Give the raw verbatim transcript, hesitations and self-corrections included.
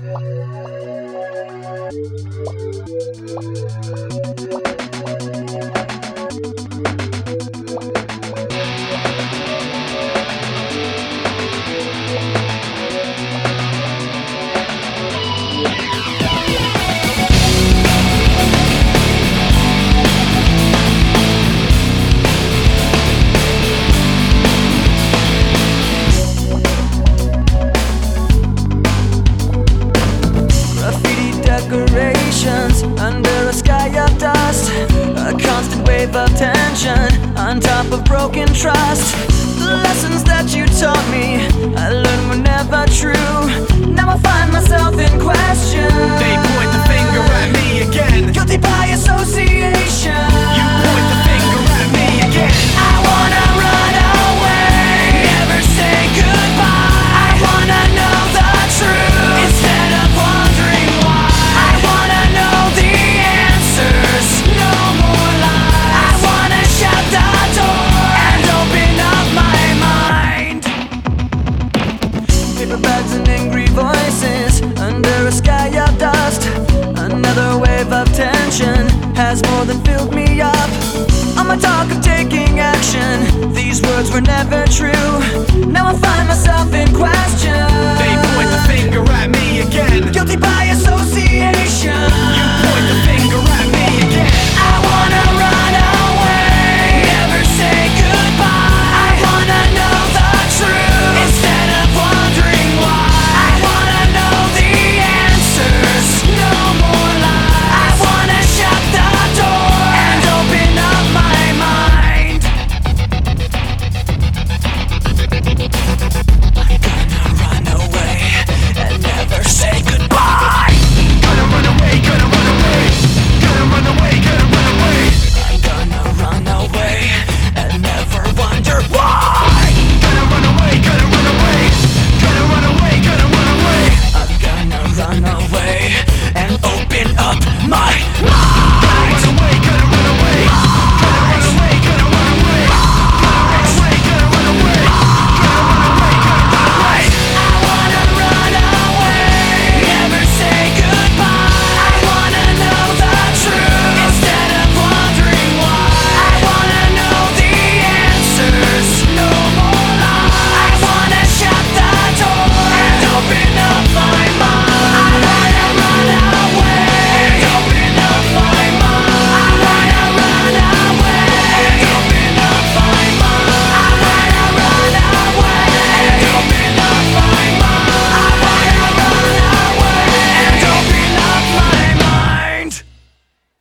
Decorations under a sky of dust, a constant wave of tension on top of broken trust. The lessons that you taught me, I learned were never true. Now I find myself in question. They point the finger at me again. Guilty by association. You point the finger at me again. I wanna run away, never say goodbye. I wanna know the truth instead of wondering why. I wanna know the answers, no more lies. I wanna shut the door and open up my mind. Paper bags and angry voices under a sky of dust. Another wave of tension has more than filled me up. On my talk of taking action, these words were never true. Now I find myself in question. They point the finger